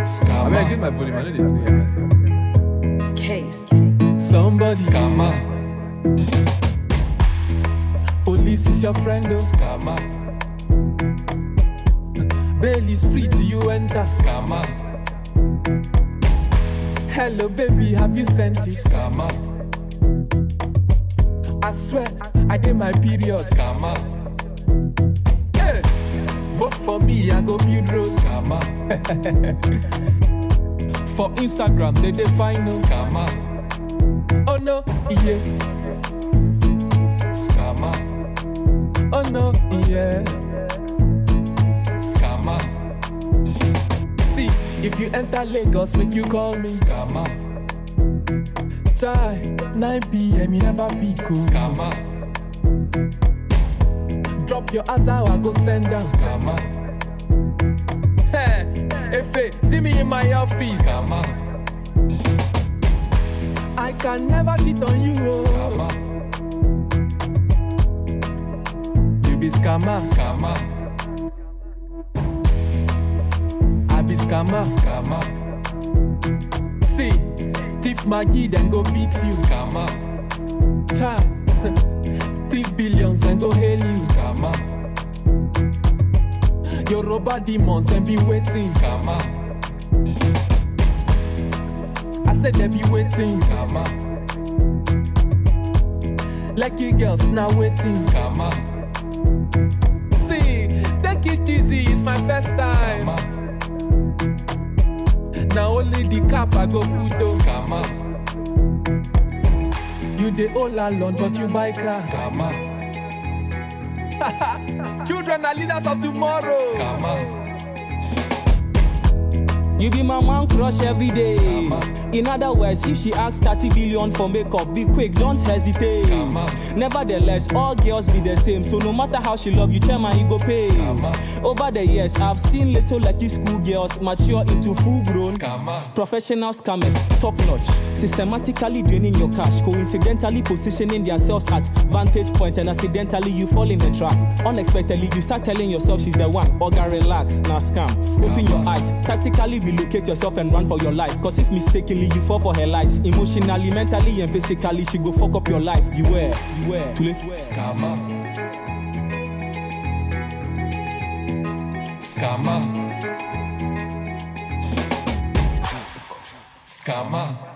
I mean, I get my volume, I know they to hear myself. Case. Somebody. Scammer. Police is your friend, oh. Scammer. Bail is free till you enter. Scammer. Hello, baby, have you sent it? Scammer. I swear, I did my period. Scammer. Hey, vote for me, I go build road. Scammer. For Instagram, they define no. Scammer. Oh no, yeah. Scammer. Oh no, yeah. Scammer. See, if you enter Lagos, make you call me. Scammer. Chai, 9 p.m. you never pick up. Scammer. Drop your ass out, I go send down. Scammer. Hey, Efe, see me in my office. Scammer. I can never cheat on you. Scammer. You be scammer. Scammer. I be scammer. Scammer. See, thief Maggie then go beat you. Scammer. Child, thief billions and go hail you. Scammer. Your rubber demons and be waiting. Scammer. I said they be waiting. Scammer. Lucky girls now waiting. Scammer. See, take it easy, it's my first time. Scammer. Now only the cap I go put on. Scammer. You the all alone, but you buy car. Scammer. Children are leaders of tomorrow. Scammer. You be my man crush every day. Scammer. In other words, if she asks 30 billion for makeup, be quick, don't hesitate. Scammer. Nevertheless, all girls be the same, so no matter how she love you, chairman, you go pay. Scammer. Over the years, I've seen little lucky school girls mature into full-grown Scammer. professional scammers, top-notch, systematically draining your cash, coincidentally positioning themselves at vantage point, and accidentally you fall in the trap. Unexpectedly, you start telling yourself she's the one. Oga, relax, now scam. Open your eyes, tactically relocate yourself and run for your life. Cause if mistakenly you fall for her lies, emotionally, mentally, and physically, she go fuck up your life. Beware, beware. Too late. Scammer. Scammer. Scammer.